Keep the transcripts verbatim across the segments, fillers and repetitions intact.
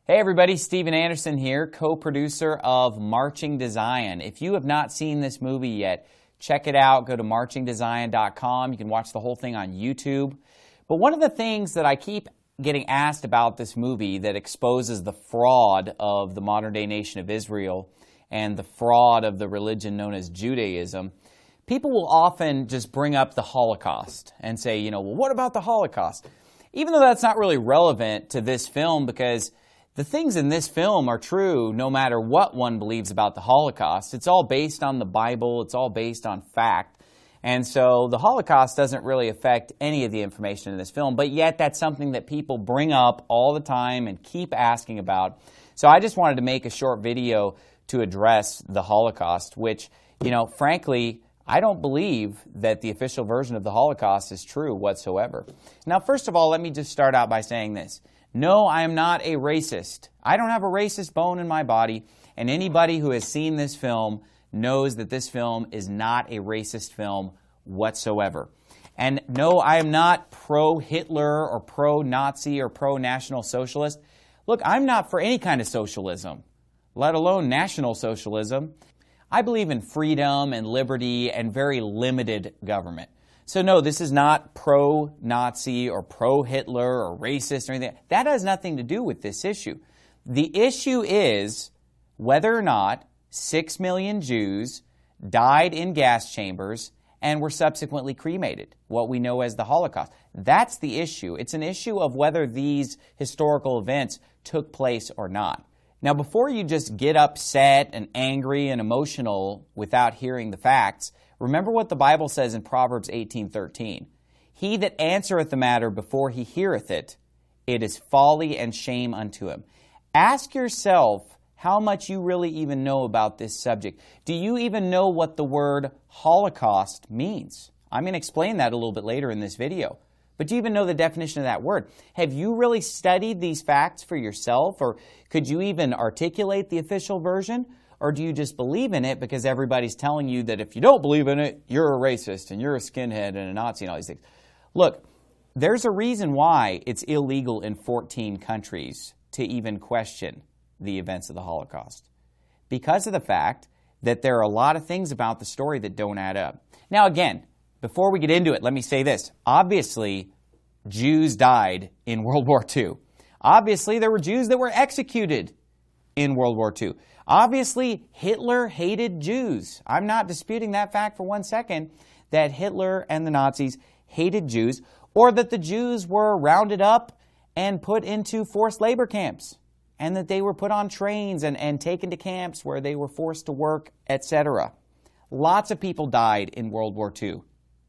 Hey everybody, Steven Anderson here, co-producer of Marching to Zion. If you have not seen this movie yet, check it out. Go to marching to zion dot com. You can watch the whole thing on YouTube. But one of the things that I keep getting asked about this movie that exposes the fraud of the modern-day nation of Israel and the fraud of the religion known as Judaism, people will often just bring up the Holocaust and say, you know, well, what about the Holocaust? Even though that's not really relevant to this film, because the things in this film are true no matter what one believes about the Holocaust. It's all based on the Bible. It's all based on fact. And so the Holocaust doesn't really affect any of the information in this film, but yet that's something that people bring up all the time and keep asking about. So I just wanted to make a short video to address the Holocaust, which, you know, frankly, I don't believe that the official version of the Holocaust is true whatsoever. Now, first of all, let me just start out by saying this. No, I am not a racist. I don't have a racist bone in my body, and anybody who has seen this film knows that this film is not a racist film whatsoever. And no, I am not pro-Hitler or pro-Nazi or pro-National Socialist. Look, I'm not for any kind of socialism, let alone National Socialism. I believe in freedom and liberty and very limited government. So no, this is not pro-Nazi or pro-Hitler or racist or anything. That has nothing to do with this issue. The issue is whether or not six million Jews died in gas chambers and were subsequently cremated, what we know as the Holocaust. That's the issue. It's an issue of whether these historical events took place or not. Now, before you just get upset and angry and emotional without hearing the facts, remember what the Bible says in Proverbs eighteen thirteen. He that answereth the matter before he heareth it, it is folly and shame unto him. Ask yourself how much you really even know about this subject. Do you even know what the word Holocaust means? I'm going to explain that a little bit later in this video. But do you even know the definition of that word? Have you really studied these facts for yourself? Or could you even articulate the official version? Or do you just believe in it because everybody's telling you that if you don't believe in it, you're a racist and you're a skinhead and a Nazi and all these things? Look, there's a reason why it's illegal in fourteen countries to even question the events of the Holocaust. Because of the fact that there are a lot of things about the story that don't add up. Now again, before we get into it, let me say this. Obviously, Jews died in World War Two. Obviously, there were Jews that were executed in World War Two. Obviously, Hitler hated Jews. I'm not disputing that fact for one second, that Hitler and the Nazis hated Jews, or that the Jews were rounded up and put into forced labor camps, and that they were put on trains and, and taken to camps where they were forced to work, et cetera. Lots of people died in World War Two.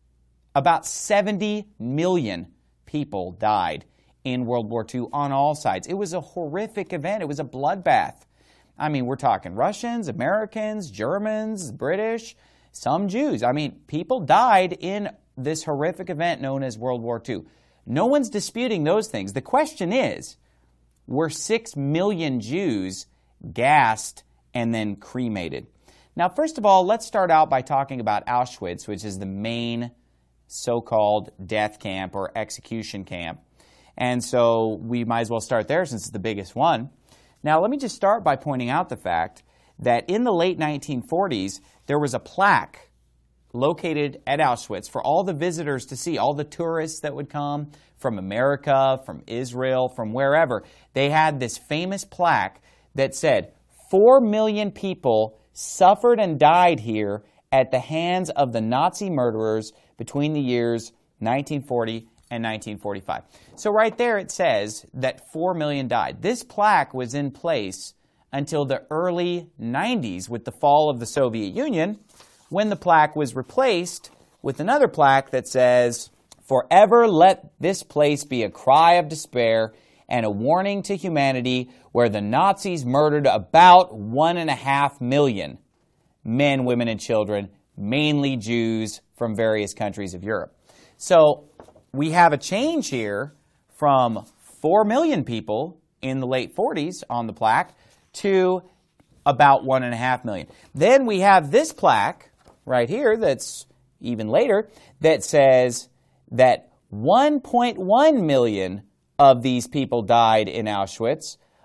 About seventy million people died in World War Two on all sides. It was a horrific event. It was a bloodbath. I mean, we're talking Russians, Americans, Germans, British, some Jews. I mean, people died in this horrific event known as World War Two. No one's disputing those things. The question is, were six million Jews gassed and then cremated? Now, first of all, let's start out by talking about Auschwitz, which is the main so-called death camp or execution camp. And so we might as well start there since it's the biggest one. Now, let me just start by pointing out the fact that in the late nineteen forties, there was a plaque located at Auschwitz for all the visitors to see, all the tourists that would come from America, from Israel, from wherever. They had this famous plaque that said, four million people suffered and died here at the hands of the Nazi murderers between the years nineteen forty and nineteen forty-five. So right there it says that four million died. This plaque was in place until the early nineties with the fall of the Soviet Union, when the plaque was replaced with another plaque that says, forever let this place be a cry of despair and a warning to humanity, where the Nazis murdered about one and a half million men, women, and children, mainly Jews from various countries of Europe. So we have a change here from four million people in the late forties on the plaque to about one and a half million. Then we have this plaque right here that's even later that says that one point one million of these people died in Auschwitz,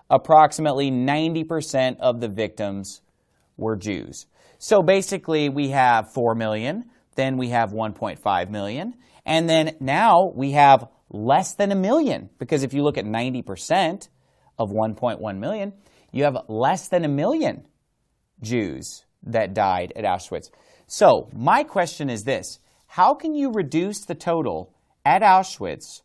approximately ninety percent of the victims were Jews. So basically we have four million, then we have one point five million, and then now we have less than a million, because if you look at ninety percent of one point one million, you have less than a million Jews that died at Auschwitz. So my question is this: how can you reduce the total at Auschwitz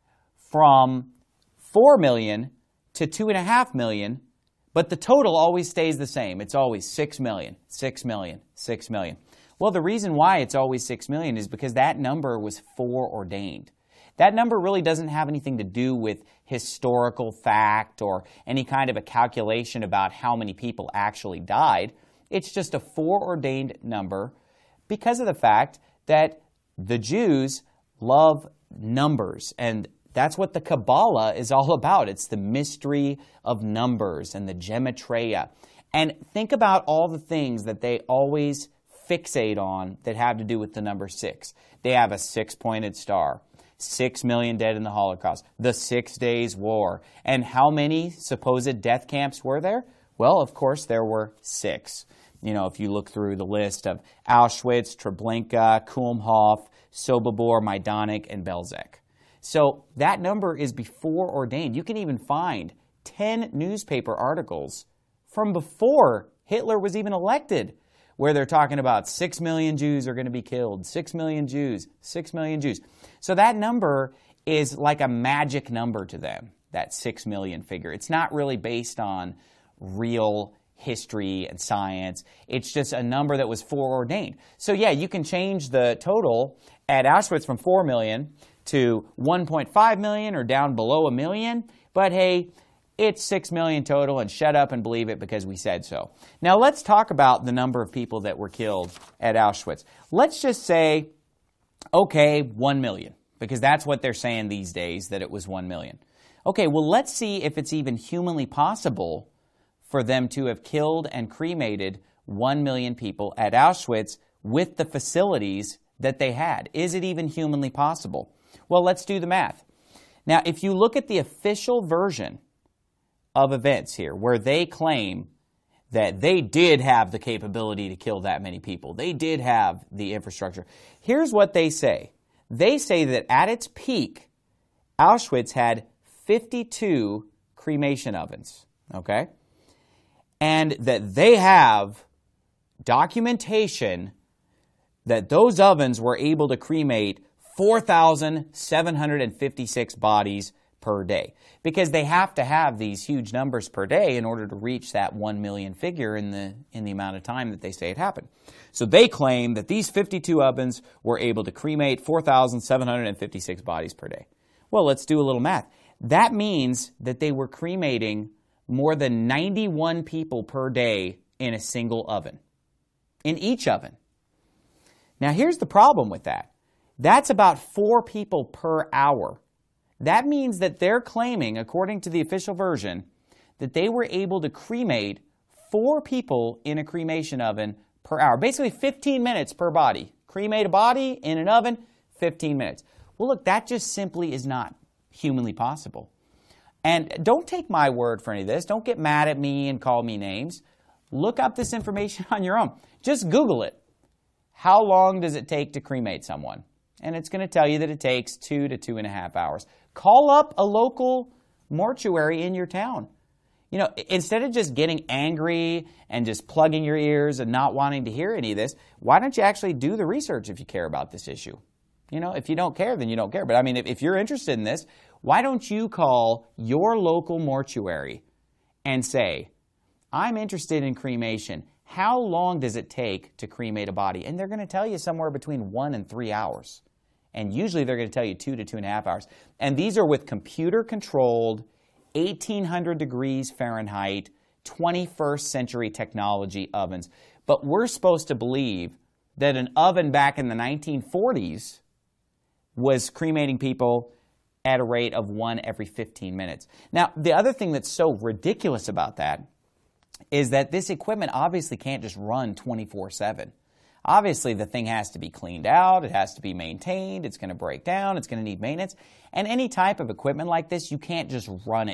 from four million to two point five million, but the total always stays the same? It's always six million, six million, six million. Well, the reason why it's always six million is because that number was foreordained. That number really doesn't have anything to do with historical fact or any kind of a calculation about how many people actually died. It's just a foreordained number because of the fact that the Jews love numbers, and that's what the Kabbalah is all about. It's the mystery of numbers and the gematria. And think about all the things that they always fixate on that have to do with the number six. They have a six-pointed star, six million dead in the Holocaust, the Six Days War. And how many supposed death camps were there? Well, of course, there were six. You know, if you look through the list of Auschwitz, Treblinka, Kulmhof, Sobibor, Majdanek, and Belzec. So that number is before ordained. You can even find ten newspaper articles from before Hitler was even elected where they're talking about six million Jews are going to be killed, six million Jews, six million Jews. So that number is like a magic number to them, that six million figure. It's not really based on real history and science. It's just a number that was foreordained. So yeah, you can change the total at Auschwitz from four million to one point five million or down below a million, but hey, it's six million total, and shut up and believe it because we said so. Now let's talk about the number of people that were killed at Auschwitz. Let's just say, okay, one million, because that's what they're saying these days, that it was one million. Okay, well, let's see if it's even humanly possible for them to have killed and cremated one million people at Auschwitz with the facilities that they had. Is it even humanly possible? Well, let's do the math. Now, if you look at the official version of events here, where they claim that they did have the capability to kill that many people, they did have the infrastructure, here's what they say. They say that at its peak, Auschwitz had fifty-two cremation ovens, okay? And that they have documentation that those ovens were able to cremate four thousand seven hundred fifty-six bodies per day, because they have to have these huge numbers per day in order to reach that one million figure in the in the amount of time that they say it happened. So they claim that these fifty-two ovens were able to cremate four thousand seven hundred fifty-six bodies per day. Well, let's do a little math. That means that they were cremating more than ninety-one people per day in a single oven, in each oven. Now, here's the problem with that. That's about four people per hour. That means that they're claiming, according to the official version, that they were able to cremate four people in a cremation oven per hour. Basically fifteen minutes per body. Cremate a body in an oven, fifteen minutes. Well, look, that just simply is not humanly possible. And don't take my word for any of this. Don't get mad at me and call me names. Look up this information on your own. Just Google it. How long does it take to cremate someone? And it's going to tell you that it takes two to two and a half hours. Call up a local mortuary in your town. You know, instead of just getting angry and just plugging your ears and not wanting to hear any of this, why don't you actually do the research if you care about this issue? You know, if you don't care, then you don't care. But I mean, if, if you're interested in this, why don't you call your local mortuary and say, I'm interested in cremation. How long does it take to cremate a body? And they're going to tell you somewhere between one and three hours. And usually they're going to tell you two to two and a half hours. And these are with computer-controlled, eighteen hundred degrees Fahrenheit, twenty-first century technology ovens. But we're supposed to believe that an oven back in the nineteen forties was cremating people at a rate of one every fifteen minutes. Now, the other thing that's so ridiculous about that is that this equipment obviously can't just run twenty-four seven. Obviously, the thing has to be cleaned out, it has to be maintained, it's going to break down, it's going to need maintenance. And any type of equipment like this, you can't just run it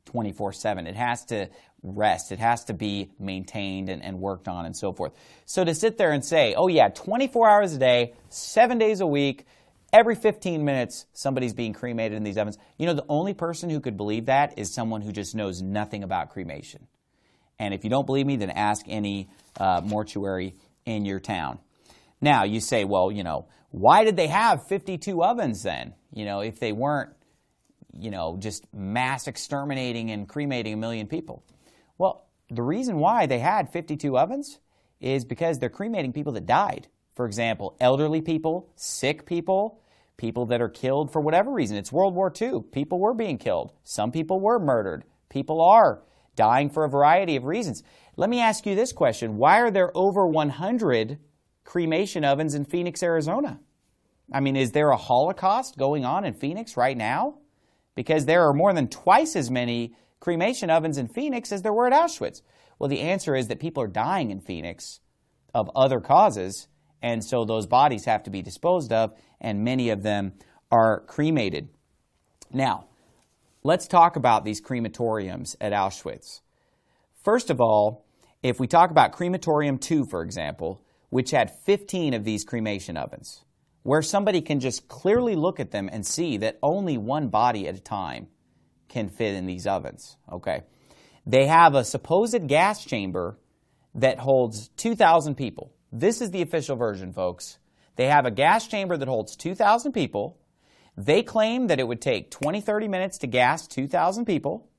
twenty-four seven. It has to rest. It has to be maintained and, and worked on and so forth. So to sit there and say, oh yeah, twenty-four hours a day, seven days a week, every fifteen minutes, somebody's being cremated in these ovens. You know, the only person who could believe that is someone who just knows nothing about cremation. And if you don't believe me, then ask any uh, mortuary in your town. Now, you say, well, you know, why did they have fifty-two ovens then? You know, if they weren't, you know, just mass exterminating and cremating a million people. Well, the reason why they had fifty-two ovens is because they're cremating people that died. For example, elderly people, sick people, people that are killed for whatever reason. It's World War Two. People were being killed. Some people were murdered. People are dying for a variety of reasons. Let me ask you this question. Why are there over one hundred cremation ovens in Phoenix, Arizona? I mean, is there a Holocaust going on in Phoenix right now? Because there are more than twice as many cremation ovens in Phoenix as there were at Auschwitz. Well, the answer is that people are dying in Phoenix of other causes, and so those bodies have to be disposed of, and many of them are cremated. Now, let's talk about these crematoriums at Auschwitz. First of all, if we talk about Crematorium two, for example, which had fifteen of these cremation ovens, where somebody can just clearly look at them and see that only one body at a time can fit in these ovens. Okay, they have a supposed gas chamber that holds two thousand people. This is the official version, folks. They have a gas chamber that holds two thousand people. They claim that it would take twenty, thirty minutes to gas two thousand people,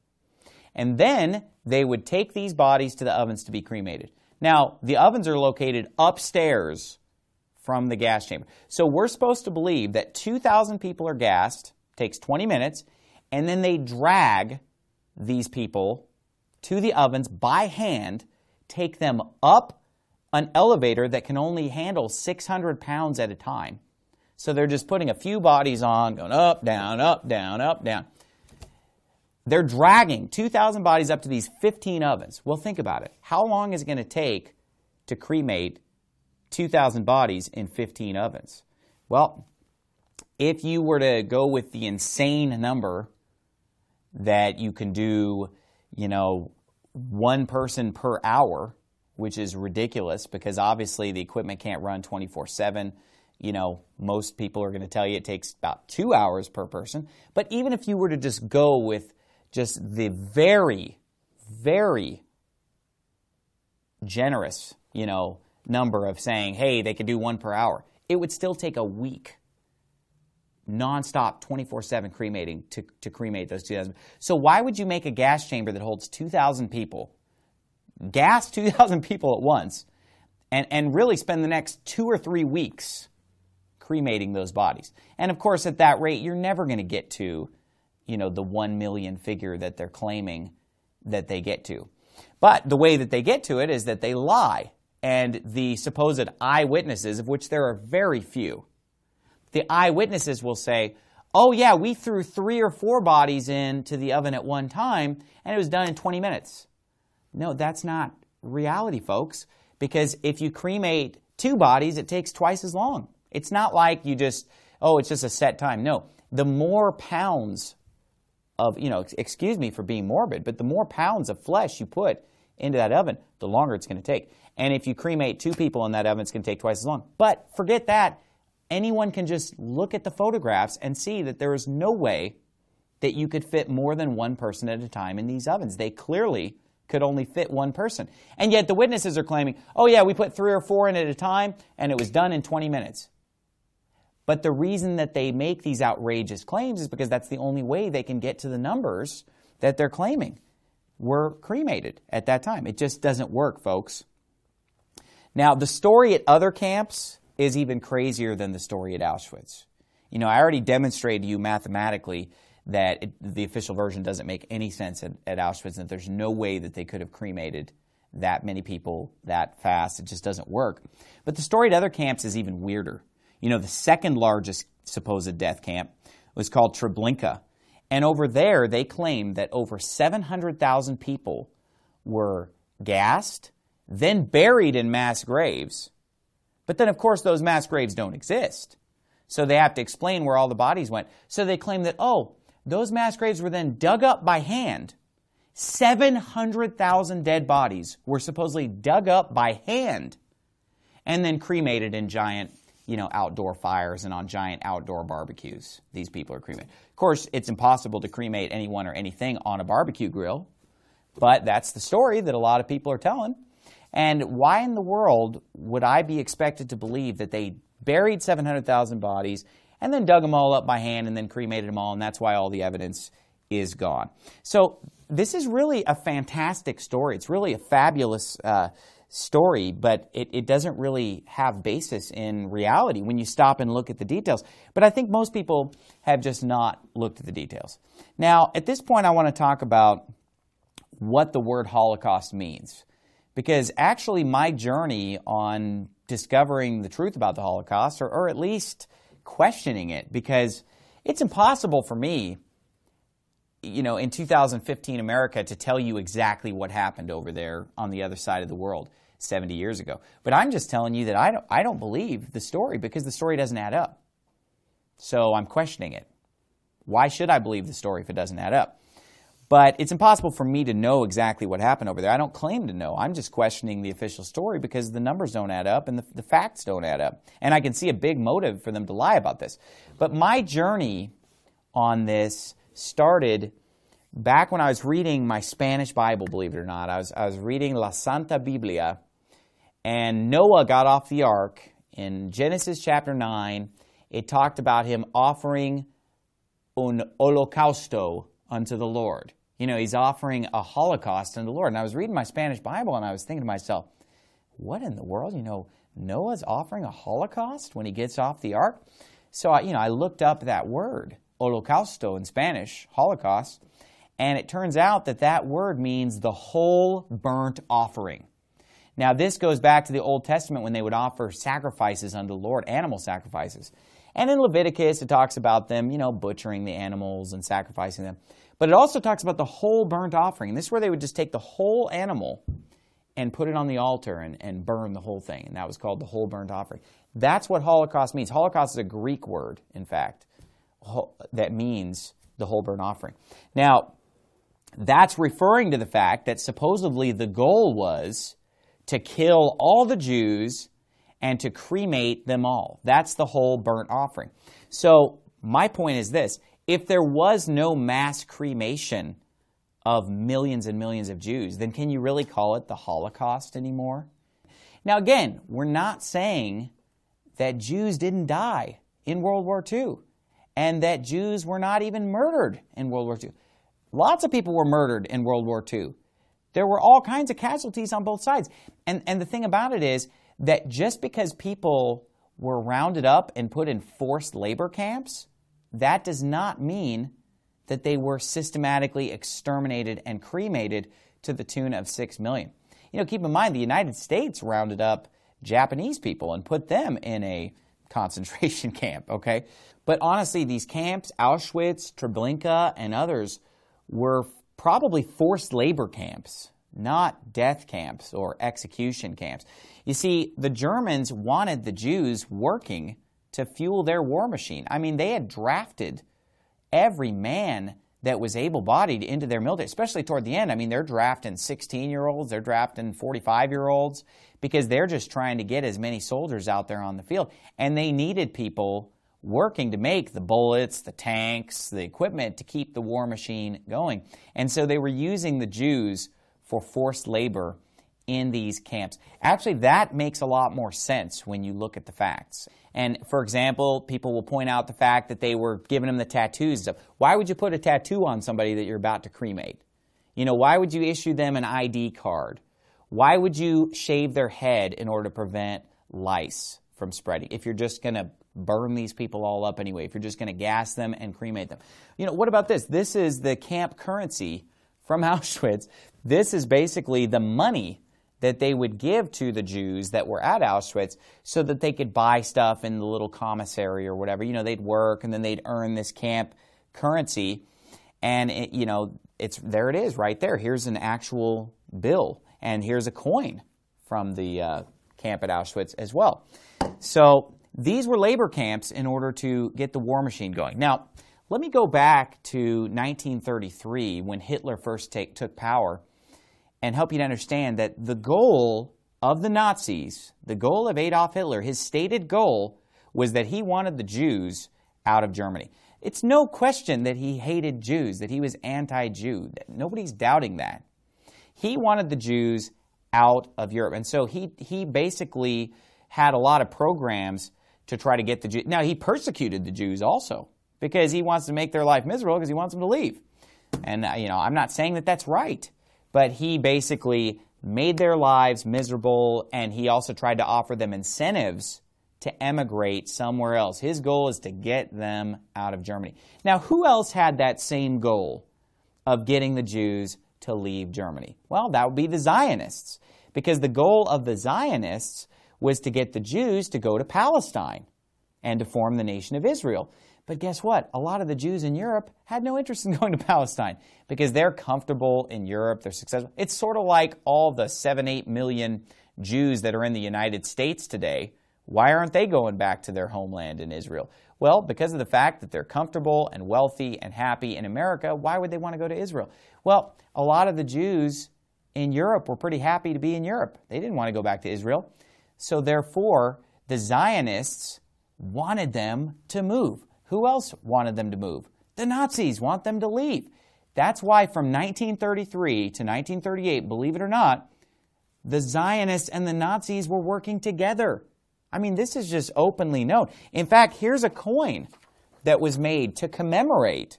and then they would take these bodies to the ovens to be cremated. Now, the ovens are located upstairs from the gas chamber. So we're supposed to believe that two thousand people are gassed, takes twenty minutes, and then they drag these people to the ovens by hand, take them up an elevator that can only handle six hundred pounds at a time. So they're just putting a few bodies on, going up, down, up, down, up, down. They're dragging two thousand bodies up to these fifteen ovens. Well, think about it. How long is it going to take to cremate two thousand bodies in fifteen ovens? Well, if you were to go with the insane number that you can do, you know, one person per hour, which is ridiculous because obviously the equipment can't run twenty-four seven. You know, most people are going to tell you it takes about two hours per person. But even if you were to just go with just the very, very generous, you know, number of saying, hey, they could do one per hour, it would still take a week nonstop, twenty-four seven cremating to, to cremate those two thousand. So why would you make a gas chamber that holds two thousand people, gas two thousand people at once, and, and really spend the next two or three weeks cremating those bodies? And of course, at that rate, you're never going to get to, you know, the one million figure that they're claiming that they get to. But the way that they get to it is that they lie. And the supposed eyewitnesses, of which there are very few, the eyewitnesses will say, oh yeah, we threw three or four bodies into the oven at one time, and it was done in twenty minutes. No, that's not reality, folks, because if you cremate two bodies, it takes twice as long. It's not like you just, oh, it's just a set time. No, the more pounds of, you know, excuse me for being morbid, but the more pounds of flesh you put into that oven, the longer it's going to take. And if you cremate two people in that oven, it's going to take twice as long. But forget that. Anyone can just look at the photographs and see that there is no way that you could fit more than one person at a time in these ovens. They clearly could only fit one person. And yet the witnesses are claiming, oh yeah, we put three or four in at a time, and it was done in twenty minutes. But the reason that they make these outrageous claims is because that's the only way they can get to the numbers that they're claiming were cremated at that time. It just doesn't work, folks. Now, the story at other camps is even crazier than the story at Auschwitz. You know, I already demonstrated to you mathematically that it, the official version doesn't make any sense at, at Auschwitz, and that there's no way that they could have cremated that many people that fast. It just doesn't work. But the story at other camps is even weirder. You know, the second largest supposed death camp was called Treblinka. And over there, they claimed that over seven hundred thousand people were gassed, then buried in mass graves. But then, of course, those mass graves don't exist. So they have to explain where all the bodies went. So they claim that, oh, those mass graves were then dug up by hand seven hundred thousand dead bodies were supposedly dug up by hand and then cremated in giant, you know, outdoor fires and on giant outdoor barbecues. These people are cremated. Of course, it's impossible to cremate anyone or anything on a barbecue grill, but that's the story that a lot of people are telling. And why in the world would I be expected to believe that they buried seven hundred thousand bodies and then dug them all up by hand and then cremated them all, and that's why all the evidence is gone? So this is really a fantastic story. It's really a fabulous uh, story, but it, it doesn't really have basis in reality when you stop and look at the details. But I think most people have just not looked at the details. Now, at this point, I want to talk about what the word Holocaust means. Because actually my journey on discovering the truth about the Holocaust, or, or at least questioning it, because it's impossible for me, you know, in two thousand fifteen America to tell you exactly what happened over there on the other side of the world seventy years ago. But I'm just telling you that I don't, I don't believe the story because the story doesn't add up. So I'm questioning it. Why should I believe the story if it doesn't add up? But it's impossible for me to know exactly what happened over there. I don't claim to know. I'm just questioning the official story because the numbers don't add up and the, the facts don't add up. And I can see a big motive for them to lie about this. But my journey on this started back when I was reading my Spanish Bible, believe it or not. I was, I was reading La Santa Biblia, and Noah got off the ark. In Genesis chapter nine, it talked about him offering un holocausto unto the Lord. You know, he's offering a holocaust unto the Lord. And I was reading my Spanish Bible, and I was thinking to myself, what in the world? You know, Noah's offering a holocaust when he gets off the ark? So, I, you know, I looked up that word, holocausto in Spanish, holocaust, and it turns out that that word means the whole burnt offering. Now, this goes back to the Old Testament when they would offer sacrifices unto the Lord, animal sacrifices. And in Leviticus, it talks about them, you know, butchering the animals and sacrificing them. But it also talks about the whole burnt offering. And this is where they would just take the whole animal and put it on the altar and, and burn the whole thing. And that was called the whole burnt offering. That's what Holocaust means. Holocaust is a Greek word, in fact, that means the whole burnt offering. Now, that's referring to the fact that supposedly the goal was to kill all the Jews and to cremate them all. That's the whole burnt offering. So my point is this. If there was no mass cremation of millions and millions of Jews, then can you really call it the Holocaust anymore? Now again, we're not saying that Jews didn't die in World War Two and that Jews were not even murdered in World War Two. Lots of people were murdered in World War Two. There were all kinds of casualties on both sides. And, and the thing about it is that just because people were rounded up and put in forced labor camps, that does not mean that they were systematically exterminated and cremated to the tune of six million. You know, keep in mind, the United States rounded up Japanese people and put them in a concentration camp, okay? But honestly, these camps, Auschwitz, Treblinka, and others, were probably forced labor camps, not death camps or execution camps. You see, the Germans wanted the Jews working to fuel their war machine. I mean, they had drafted every man that was able-bodied into their military, especially toward the end. I mean, they're drafting sixteen-year-olds, they're drafting forty-five-year-olds, because they're just trying to get as many soldiers out there on the field. And they needed people working to make the bullets, the tanks, the equipment to keep the war machine going. And so they were using the Jews for forced labor in these camps. Actually, that makes a lot more sense when you look at the facts. And for example, people will point out the fact that they were giving them the tattoos. Why would you put a tattoo on somebody that you're about to cremate? You know, why would you issue them an I D card? Why would you shave their head in order to prevent lice from spreading if you're just going to burn these people all up anyway, if you're just going to gas them and cremate them? You know, what about this? This is the camp currency from Auschwitz. This is basically the money that they would give to the Jews that were at Auschwitz so that they could buy stuff in the little commissary or whatever. You know, they'd work and then they'd earn this camp currency. And, it, you know, it's there it is right there. Here's an actual bill. And here's a coin from the uh, camp at Auschwitz as well. So these were labor camps in order to get the war machine going. Now, Let me go back to nineteen thirty-three when Hitler first take, took power and help you to understand that the goal of the Nazis, the goal of Adolf Hitler, his stated goal was that he wanted the Jews out of Germany. It's no question that he hated Jews, that he was anti-Jew. Nobody's doubting that. He wanted the Jews out of Europe. And so he, he basically had a lot of programs to try to get the Jews. Now, he persecuted the Jews also because he wants to make their life miserable because he wants them to leave. And, uh, you know, I'm not saying that that's right, but he basically made their lives miserable, and he also tried to offer them incentives to emigrate somewhere else. His goal is to get them out of Germany. Now, who else had that same goal of getting the Jews to leave Germany? Well, that would be the Zionists, because the goal of the Zionists was to get the Jews to go to Palestine and to form the nation of Israel. But guess what? A lot of the Jews in Europe had no interest in going to Palestine because they're comfortable in Europe, they're successful. It's sort of like all the seven, eight million Jews that are in the United States today. Why aren't they going back to their homeland in Israel? Well, because of the fact that they're comfortable and wealthy and happy in America. Why would they want to go to Israel? Well, a lot of the Jews in Europe were pretty happy to be in Europe. They didn't want to go back to Israel. So therefore, the Zionists wanted them to move. Who else wanted them to move? The Nazis want them to leave. That's why from nineteen thirty-three to nineteen thirty-eight, believe it or not, the Zionists and the Nazis were working together. I mean, this is just openly known. In fact, here's a coin that was made to commemorate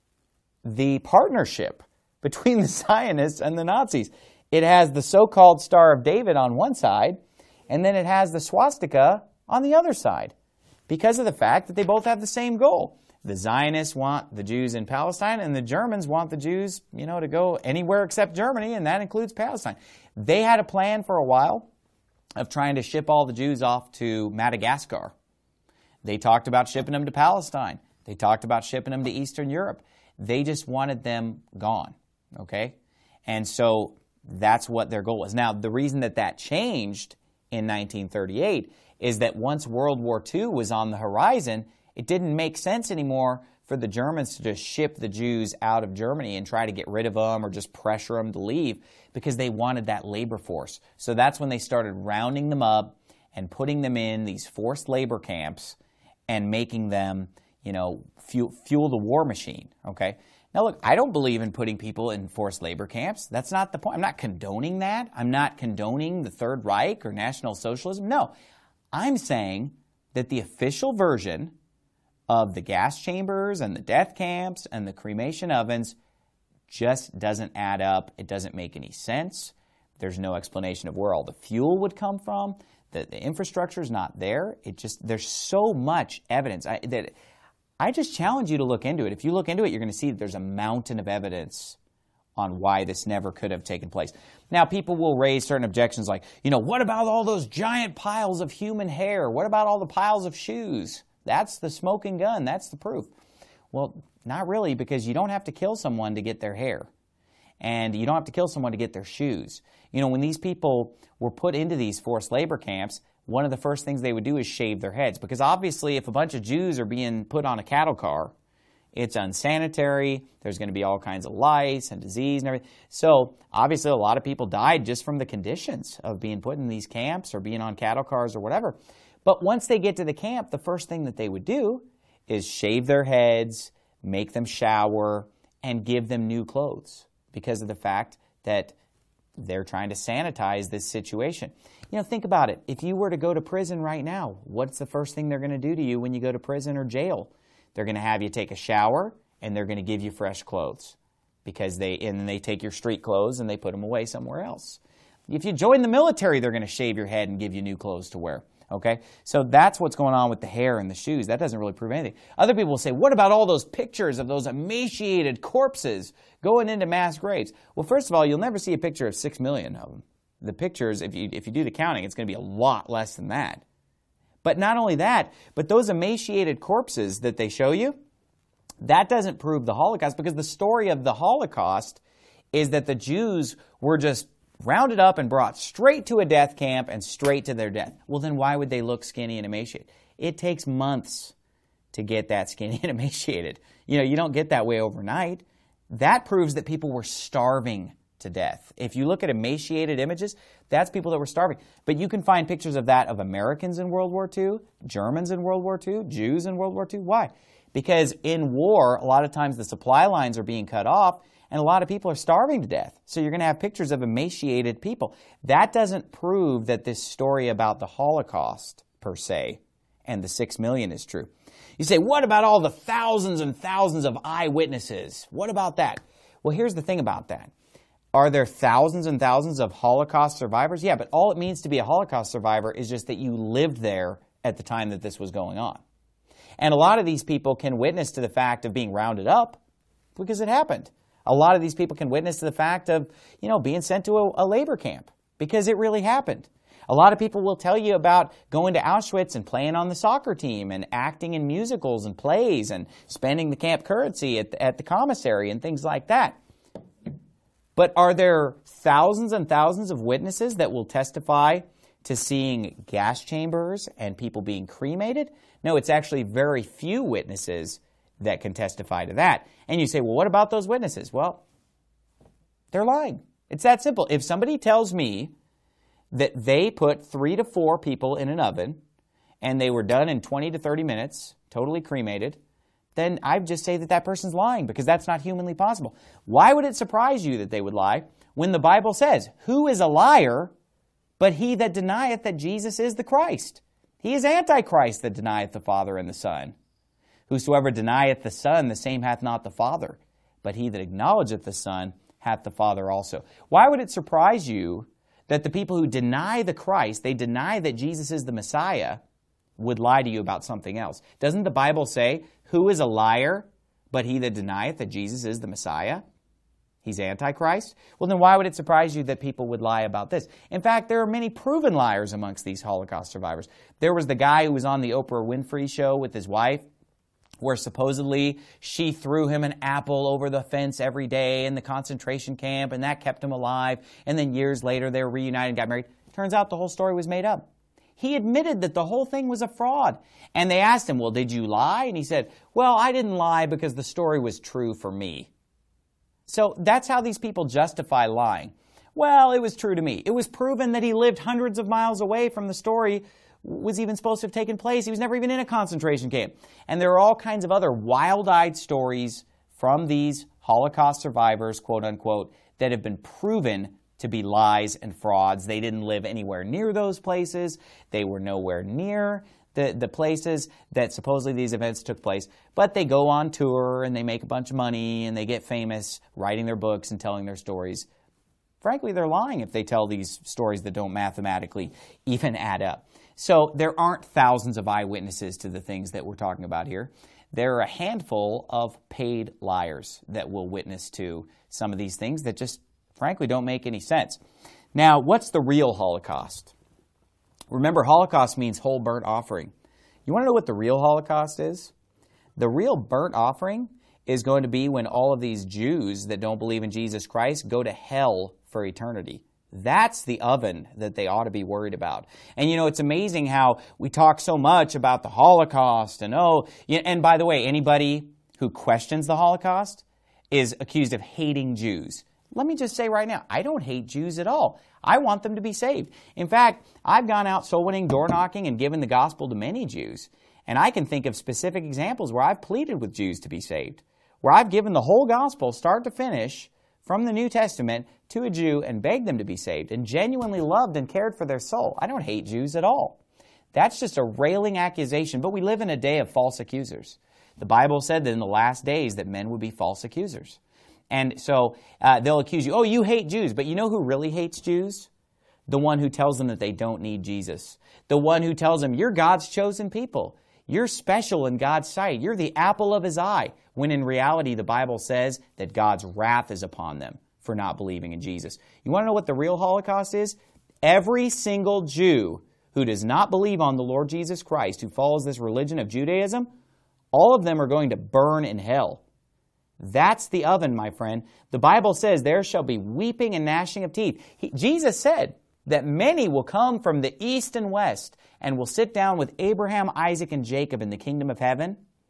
the partnership between the Zionists and the Nazis. It has the so-called Star of David on one side, and then it has the swastika on the other side, because of the fact that they both have the same goal. The Zionists want the Jews in Palestine, and the Germans want the Jews, you know, to go anywhere except Germany, and that includes Palestine. They had a plan for a while of trying to ship all the Jews off to Madagascar. They talked about shipping them to Palestine. They talked about shipping them to Eastern Europe. They just wanted them gone, okay? And so that's what their goal was. Now, the reason that that changed in nineteen thirty-eight is that once World War Two was on the horizon, it didn't make sense anymore for the Germans to just ship the Jews out of Germany and try to get rid of them or just pressure them to leave, because they wanted that labor force. So that's when they started rounding them up and putting them in these forced labor camps and making them, you know, fuel, fuel the war machine, okay? Now look, I don't believe in putting people in forced labor camps. That's not the point. I'm not condoning that. I'm not condoning the Third Reich or National Socialism. No. I'm saying that the official version of the gas chambers and the death camps and the cremation ovens just doesn't add up. It doesn't make any sense. There's no explanation of where all the fuel would come from. The, the infrastructure is not there. It just, there's so much evidence I, that I just challenge you to look into it. If you look into it, you're going to see that there's a mountain of evidence on why this never could have taken place. Now, people will raise certain objections like, you know, what about all those giant piles of human hair? What about all the piles of shoes? That's the smoking gun. That's the proof. Well, not really, because you don't have to kill someone to get their hair. And you don't have to kill someone to get their shoes. You know, when these people were put into these forced labor camps, one of the first things they would do is shave their heads. Because obviously, if a bunch of Jews are being put on a cattle car, it's unsanitary. There's going to be all kinds of lice and disease and everything. So obviously, a lot of people died just from the conditions of being put in these camps or being on cattle cars or whatever. But once they get to the camp, the first thing that they would do is shave their heads, make them shower, and give them new clothes, because of the fact that they're trying to sanitize this situation. You know, think about it. If you were to go to prison right now, what's the first thing they're going to do to you when you go to prison or jail? They're going to have you take a shower, and they're going to give you fresh clothes, because they and then they take your street clothes and they put them away somewhere else. If you join the military, they're going to shave your head and give you new clothes to wear. Okay, so that's what's going on with the hair and the shoes. That doesn't really prove anything. Other people will say, what about all those pictures of those emaciated corpses going into mass graves? Well, first of all, you'll never see a picture of six million of them. The pictures, if you, if you do the counting, it's going to be a lot less than that. But not only that, but those emaciated corpses that they show you, that doesn't prove the Holocaust, because the story of the Holocaust is that the Jews were just rounded up and brought straight to a death camp and straight to their death. Well, then why would they look skinny and emaciated? It takes months to get that skinny and emaciated. You know, you don't get that way overnight. That proves that people were starving to death. If you look at emaciated images, that's people that were starving. But you can find pictures of that of Americans in World War Two, Germans in World War Two, Jews in World War Two. Why? Because in war, a lot of times the supply lines are being cut off, and a lot of people are starving to death. So you're going to have pictures of emaciated people. That doesn't prove that this story about the Holocaust, per se, and the six million is true. You say, what about all the thousands and thousands of eyewitnesses? What about that? Well, here's the thing about that. Are there thousands and thousands of Holocaust survivors? Yeah, but all it means to be a Holocaust survivor is just that you lived there at the time that this was going on. And a lot of these people can witness to the fact of being rounded up because it happened. A lot of these people can witness to the fact of, you know, being sent to a, a labor camp because it really happened. A lot of people will tell you about going to Auschwitz and playing on the soccer team and acting in musicals and plays and spending the camp currency at the, at the commissary and things like that. But are there thousands and thousands of witnesses that will testify to seeing gas chambers and people being cremated? No, it's actually very few witnesses that can testify to that. And you say, well, what about those witnesses? Well, they're lying. It's that simple. If somebody tells me that they put three to four people in an oven and they were done in twenty to thirty minutes, totally cremated, then I just say that that person's lying because that's not humanly possible. Why would it surprise you that they would lie when the Bible says, who is a liar but he that denieth that Jesus is the Christ? He is Antichrist that denieth the Father and the Son. Whosoever denieth the Son, the same hath not the Father. But he that acknowledgeth the Son hath the Father also. Why would it surprise you that the people who deny the Christ, they deny that Jesus is the Messiah, would lie to you about something else? Doesn't the Bible say, who is a liar but he that denieth that Jesus is the Messiah? He's Antichrist? Well, then why would it surprise you that people would lie about this? In fact, there are many proven liars amongst these Holocaust survivors. There was the guy who was on the Oprah Winfrey show with his wife, where supposedly she threw him an apple over the fence every day in the concentration camp, and that kept him alive. And then years later, they were reunited and got married. Turns out the whole story was made up. He admitted that the whole thing was a fraud. And they asked him, well, did you lie? And he said, well, I didn't lie because the story was true for me. So that's how these people justify lying. Well, it was true to me. It was proven that he lived hundreds of miles away from the story was even supposed to have taken place. He was never even in a concentration camp. And there are all kinds of other wild-eyed stories from these Holocaust survivors, quote unquote, that have been proven to be lies and frauds. They didn't live anywhere near those places. They were nowhere near the, the places that supposedly these events took place. But they go on tour and they make a bunch of money and they get famous writing their books and telling their stories. Frankly, they're lying if they tell these stories that don't mathematically even add up. So there aren't thousands of eyewitnesses to the things that we're talking about here. There are a handful of paid liars that will witness to some of these things that just, frankly, don't make any sense. Now, what's the real Holocaust? Remember, Holocaust means whole burnt offering. You want to know what the real Holocaust is? The real burnt offering is going to be when all of these Jews that don't believe in Jesus Christ go to hell for eternity. That's the oven that they ought to be worried about. And you know, it's amazing how we talk so much about the Holocaust and oh, and by the way, anybody who questions the Holocaust is accused of hating Jews. Let me just say right now, I don't hate Jews at all. I want them to be saved. In fact, I've gone out soul winning, door knocking, and given the gospel to many Jews. And I can think of specific examples where I've pleaded with Jews to be saved, where I've given the whole gospel, start to finish, from the New Testament to a Jew and begged them to be saved and genuinely loved and cared for their soul. I don't hate Jews at all. That's just a railing accusation, but we live in a day of false accusers. The Bible said that in the last days that men would be false accusers. And so uh, they'll accuse you, oh, you hate Jews, but you know who really hates Jews? The one who tells them that they don't need Jesus. The one who tells them, you're God's chosen people. You're special in God's sight. You're the apple of His eye. When in reality, the Bible says that God's wrath is upon them for not believing in Jesus. You want to know what the real Holocaust is? Every single Jew who does not believe on the Lord Jesus Christ, who follows this religion of Judaism, all of them are going to burn in hell. That's the oven, my friend. The Bible says there shall be weeping and gnashing of teeth. He, Jesus said that many will come from the east and west and will sit down with Abraham, Isaac, and Jacob in the kingdom of heaven.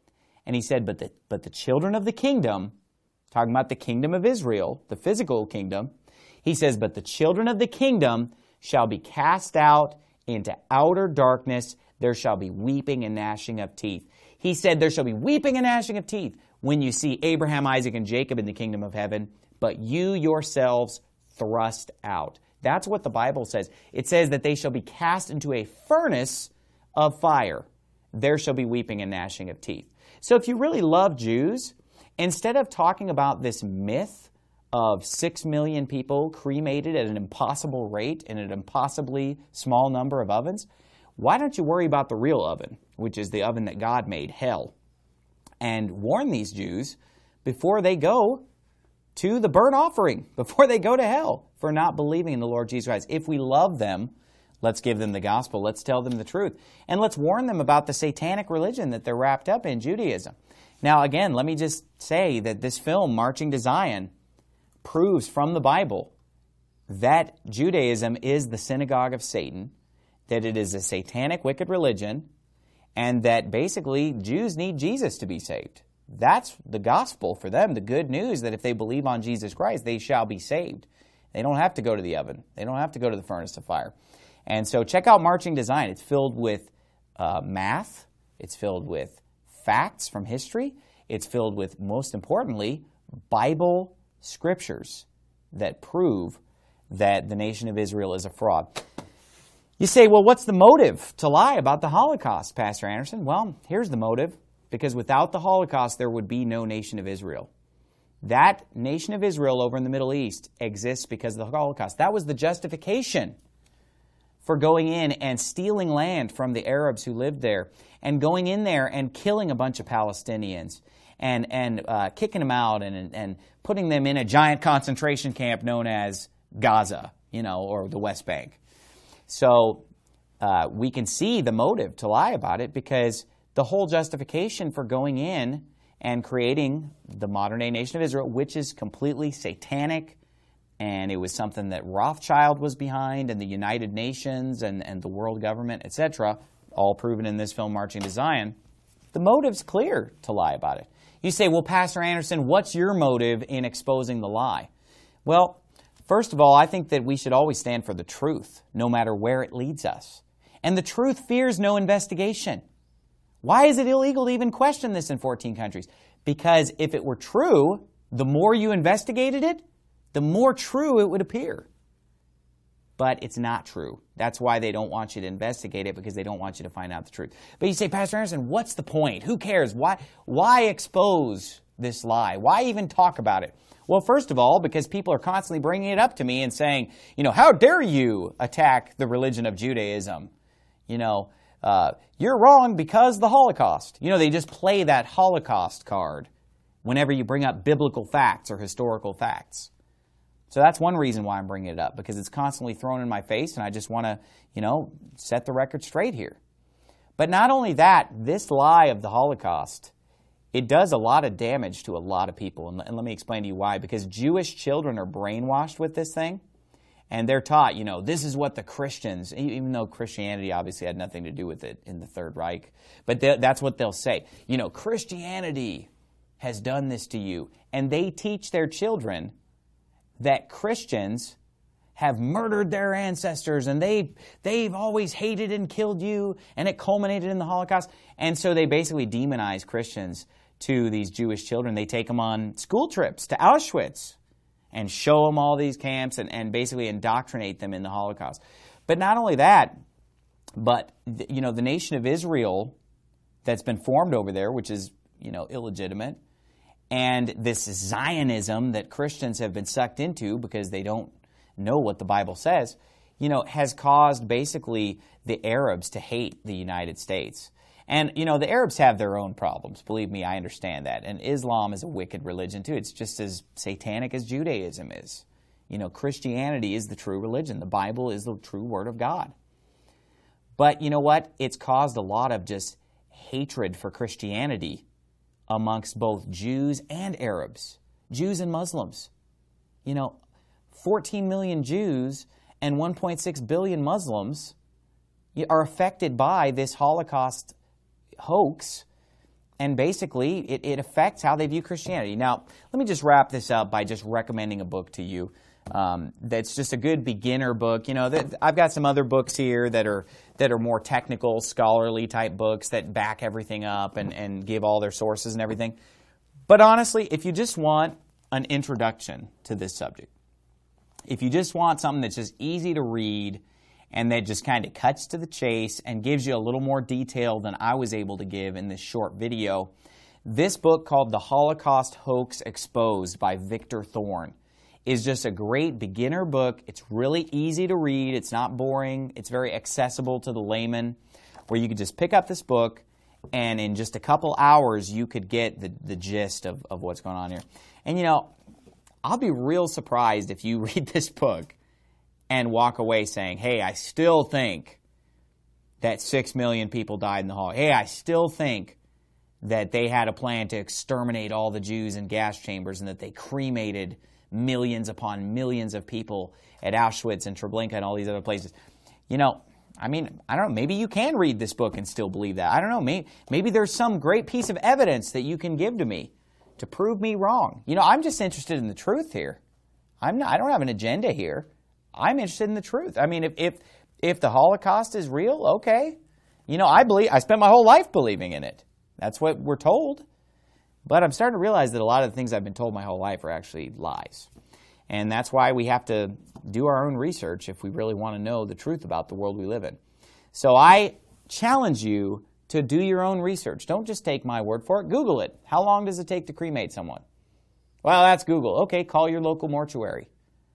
And he said, but the, but the children of the kingdom, talking about the kingdom of Israel, the physical kingdom, he says, but the children of the kingdom shall be cast out into outer darkness. There shall be weeping and gnashing of teeth. He said, there shall be weeping and gnashing of teeth when you see Abraham, Isaac, and Jacob in the kingdom of heaven, but you yourselves thrust out. That's what the Bible says. It says that they shall be cast into a furnace of fire. There shall be weeping and gnashing of teeth. So if you really love Jews, instead of talking about this myth of six million people cremated at an impossible rate in an impossibly small number of ovens, why don't you worry about the real oven, which is the oven that God made, hell, and warn these Jews before they go to the burnt offering, before they go to hell for not believing in the Lord Jesus Christ. If we love them, let's give them the gospel. Let's tell them the truth. And let's warn them about the satanic religion that they're wrapped up in, Judaism. Now, again, let me just say that this film, Marching to Zion, proves from the Bible that Judaism is the synagogue of Satan, that it is a satanic, wicked religion, and that basically Jews need Jesus to be saved. That's the gospel for them, the good news that if they believe on Jesus Christ, they shall be saved. They don't have to go to the oven. They don't have to go to the furnace of fire. And so check out Marching to Zion. It's filled with uh, math. It's filled with facts from history. It's filled with, most importantly, Bible scriptures that prove that the nation of Israel is a fraud. You say, well, what's the motive to lie about the Holocaust, Pastor Anderson? Well, here's the motive. Because without the Holocaust, there would be no nation of Israel. That nation of Israel over in the Middle East exists because of the Holocaust. That was the justification for going in and stealing land from the Arabs who lived there and going in there and killing a bunch of Palestinians and, and uh, kicking them out and, and putting them in a giant concentration camp known as Gaza, you know, or the West Bank. So uh, we can see the motive to lie about it because the whole justification for going in and creating the modern-day nation of Israel, which is completely satanic, and it was something that Rothschild was behind, and the United Nations, and, and the world government, et cetera, all proven in this film, Marching to Zion, the motive's clear to lie about it. You say, well, Pastor Anderson, what's your motive in exposing the lie? Well, first of all, I think that we should always stand for the truth, no matter where it leads us. And the truth fears no investigation. Why is it illegal to even question this in fourteen countries? Because if it were true, the more you investigated it, the more true it would appear. But it's not true. That's why they don't want you to investigate it, because they don't want you to find out the truth. But you say, Pastor Anderson, what's the point? Who cares? Why, why expose this lie? Why even talk about it? Well, first of all, because people are constantly bringing it up to me and saying, you know, how dare you attack the religion of Judaism? You know, Uh, you're wrong because the Holocaust. You know, they just play that Holocaust card whenever you bring up biblical facts or historical facts. So that's one reason why I'm bringing it up, because it's constantly thrown in my face, and I just want to, you know, set the record straight here. But not only that, this lie of the Holocaust, it does a lot of damage to a lot of people. And, and let me explain to you why. Because Jewish children are brainwashed with this thing. And they're taught, you know, this is what the Christians, even though Christianity obviously had nothing to do with it in the Third Reich, but that's what they'll say. You know, Christianity has done this to you. And they teach their children that Christians have murdered their ancestors and they, they've always hated and killed you, and it culminated in the Holocaust. And so they basically demonize Christians to these Jewish children. They take them on school trips to Auschwitz and show them all these camps and, and basically indoctrinate them in the Holocaust. But not only that, but, you know, the nation of Israel that's been formed over there, which is, you know, illegitimate, and this Zionism that Christians have been sucked into because they don't know what the Bible says, you know, has caused basically the Arabs to hate the United States. And, you know, the Arabs have their own problems. Believe me, I understand that. And Islam is a wicked religion, too. It's just as satanic as Judaism is. You know, Christianity is the true religion. The Bible is the true Word of God. But you know what? It's caused a lot of just hatred for Christianity amongst both Jews and Arabs, Jews and Muslims. You know, fourteen million Jews and one point six billion Muslims are affected by this Holocaust hoax, and basically it, it affects how they view Christianity. Now, let me just wrap this up by just recommending a book to you. Um, that's just a good beginner book. You know, that, I've got some other books here that are that are more technical, scholarly type books that back everything up and, and give all their sources and everything. But honestly, if you just want an introduction to this subject, if you just want something that's just easy to read and that just kind of cuts to the chase and gives you a little more detail than I was able to give in this short video, this book called The Holocaust Hoax Exposed by Victor Thorn is just a great beginner book. It's really easy to read. It's not boring. It's very accessible to the layman, where you could just pick up this book and in just a couple hours you could get the, the gist of, of what's going on here. And you know, I'll be real surprised if you read this book and walk away saying, hey, I still think that six million people died in the Holocaust. Hey, I still think that they had a plan to exterminate all the Jews in gas chambers and that they cremated millions upon millions of people at Auschwitz and Treblinka and all these other places. You know, I mean, I don't know, maybe you can read this book and still believe that. I don't know, maybe, maybe there's some great piece of evidence that you can give to me to prove me wrong. You know, I'm just interested in the truth here. I'm not, I don't have an agenda here. I'm interested in the truth. I mean, if, if, if the Holocaust is real, okay. You know, I believe, I spent my whole life believing in it. That's what we're told. But I'm starting to realize that a lot of the things I've been told my whole life are actually lies. And that's why we have to do our own research if we really want to know the truth about the world we live in. So I challenge you to do your own research. Don't just take my word for it. Google it. How long does it take to cremate someone? Well, that's Google. Okay, call your local mortuary.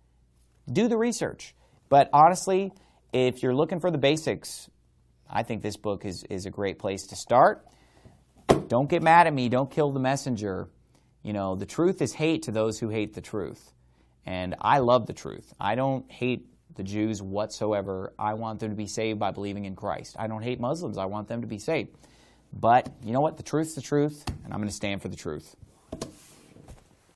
Do the research. But honestly, if you're looking for the basics, I think this book is, is a great place to start. Don't get mad at me. Don't kill the messenger. You know, the truth is hate to those who hate the truth. And I love the truth. I don't hate the Jews whatsoever. I want them to be saved by believing in Christ. I don't hate Muslims. I want them to be saved. But you know what? The truth's the truth, and I'm going to stand for the truth.